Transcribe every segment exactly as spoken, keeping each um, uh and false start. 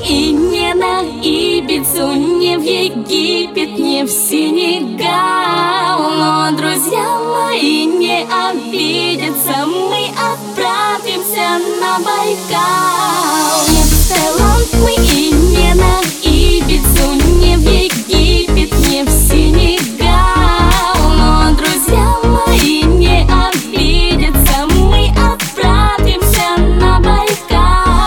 и не на Ибицу, не в Египет, не в Сенегал. Но друзья мои не обидятся, мы отправимся на Байкал. Не в Таиланд мы и не на Ибицу, не в Египет, не в Сенегал. Но друзья мои не обидятся, мы отправимся на Байкал.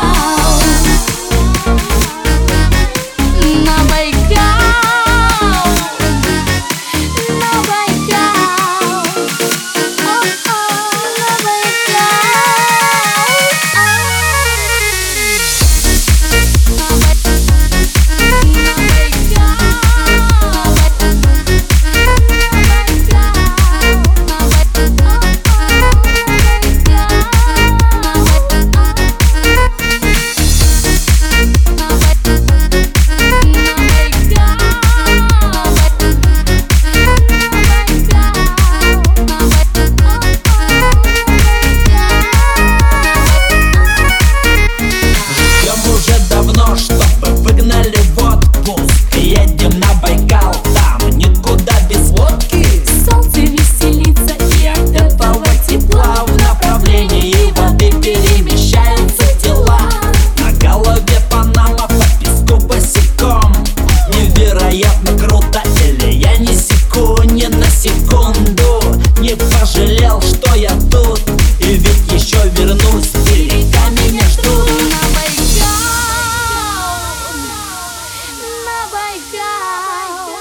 На Байкал, на Байкал, о-о, на Байкал. Не пожалел, что я тут, и ведь еще вернусь, берега меня ждут. На Байкал, на Байкал.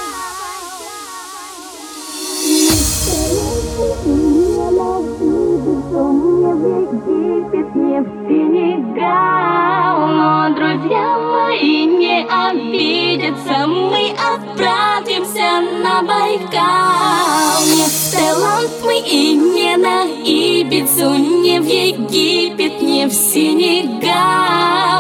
Не в Египет, не в Сенегал. Но друзья мои не обидятся, мы отправимся на Байкал. Не в Таиланд мы и не на Ибицу, не в Египет, не в Сенегал.